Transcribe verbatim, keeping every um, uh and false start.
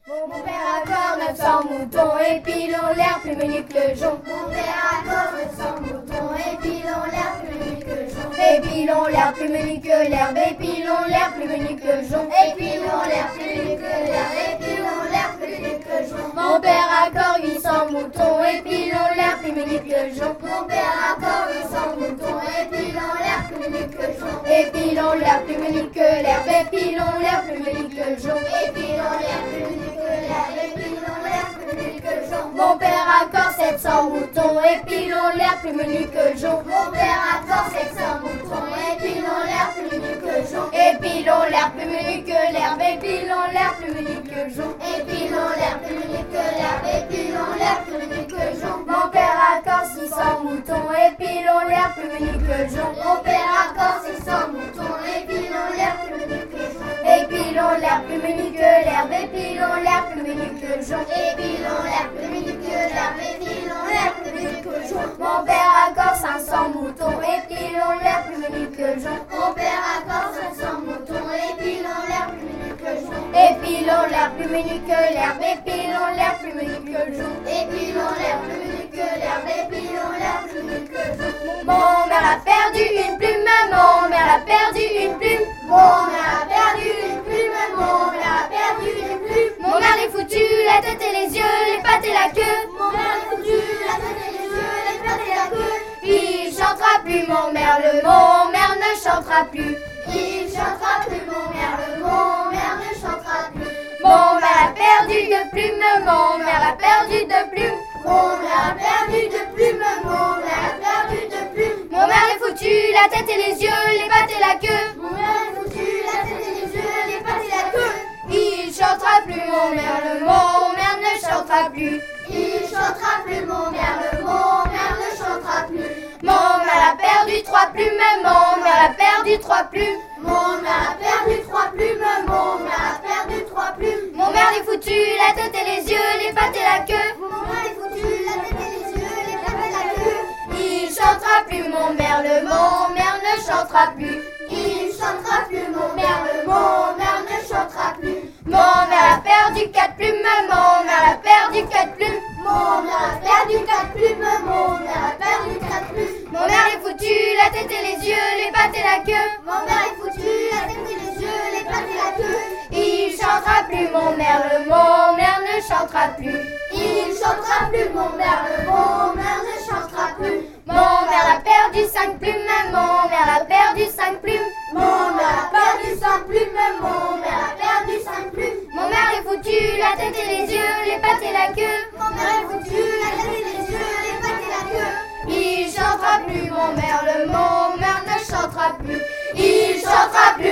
Mon père a corps neuf cents moutons et puis l'ont l'air plus menu que le jonc. Mon père a corps neuf cents moutons et puis l'ont l'air plus menu que le jonc. Et puis l'ont l'air plus menu que l'herbe, et puis l'ont l'air plus menu que le jonc. Et puis l'ont l'air plus menu que l'herbe, et puis l'ont l'air plus menu que le jonc. Mon père a corps huit cents moutons et puis l'ont l'air plus menu que le jonc. Mon père a corps huit cents moutons et puis l'ont l'air plus menu que le jonc. Et puis l'ont l'air plus menu que l'herbe, et puis l'ont l'air plus menu que le jonc. Et puis l'ont l'air plus menu que l'herbe, et puis l'ont l'air plus menu que le jonc. Mon père a corps sept cents moutons et puis l'ont l'air plus menu que le jonc. Mon père a corps sept cents moutons et puis l'ont l'air plus menu que le jonc. Et puis l'ont l'air plus menu que l'herbe, et puis l'ont l'air plus menu que le jonc. Et puis l'ont l'air plus menu que l'herbe, et puis l'ont l'air plus menu que le jonc. Mon père a corps six cents moutons et puis l'ont l'air plus menu que le jonc. Mon père a corps six cents moutons et puis l'ont l'air plus menu que le jonc. Et puis l'ont l'air plus menu que l'herbe, et puis l'ont l'air plus menu que le jonc. Et puis l'ont l'air plus menu que l'herbe, et puis l'ont l'air plus menu que le jonc. Mon père a corps cinq cents moutons et puis l'ont l'air plus menu que le jonc. Mon père a corps cinq cents moutons et puis l'ont l'air plus menu que le jonc. Et puis l'ont l'air plus menu que l'herbe, et puis l'ont l'air plus menu que le jonc. Et puis l'ont l'air plus menu que l'herbe, et puis l'ont l'air plus menu que le jonc. Mon mère a perdu une plume, mon mère a perdu une plume. Mon mère a perdu une plume, mon mère a perdu une plume. Mon mère est foutu, la tête et les yeux, les pattes et la queue. Mon mère est foutu, la tête et les yeux, les pattes et la queue. Il chantera plus, mon mère, le mon mère ne chantera plus. Il chantera plus, mon mère, le mon mère ne chantera plus. Mon mère a perdu de plume, mon mère a perdu de plume. Mon mère a perdu de plume, mon mère a perdu de plume. Mon mère est foutu, la tête et les yeux, les pattes et la queue. Mon mère est foutu, la tête et les yeux, les pattes et la queue. Il chantera plus, mon mère, le mon mère ne chantera plus. Il chantera plus, mon mère, le mon mère ne chantera plus. Mon mère a perdu trois plumes, mon mère a perdu trois plumes. Mon mère a perdu trois plumes, mon mère a perdu trois plumes. Mon mère est foutu, la tête et les yeux, les pattes et la queue. Mon mère est foutu, la tête et les yeux, les pattes et la queue. Il chantera plus, mon mère, le mon mère ne chantera plus. Il chantera plus, mon mère, le mon mère ne chantera plus. Mon mère a perdu quatre plumes, mon mère a perdu quatre plumes. Mon mère a perdu quatre plumes, mon mère a perdu quatre plumes. Mon mère est foutu, la tête et les yeux, les pattes et la queue. Mon mère est foutu, la tête et les yeux, les pattes et la queue. Il chantera plus, mon mère, le mon mère ne chantera plus. Il chantera plus, mon mère, le mon mère ne chantera plus. Mon mère a perdu cinq plumes, mon mère a perdu cinq plumes. Mon mère a perdu cinq plumes, mon mère a perdu cinq plumes. Mon mère est foutu, la tête et les yeux, les pattes et la queue. Mon mère est foutu, la tête et les yeux, les pattes et la queue. Il chantera plus, mon mère, le mon mère ne chantera plus. Il chantera plus.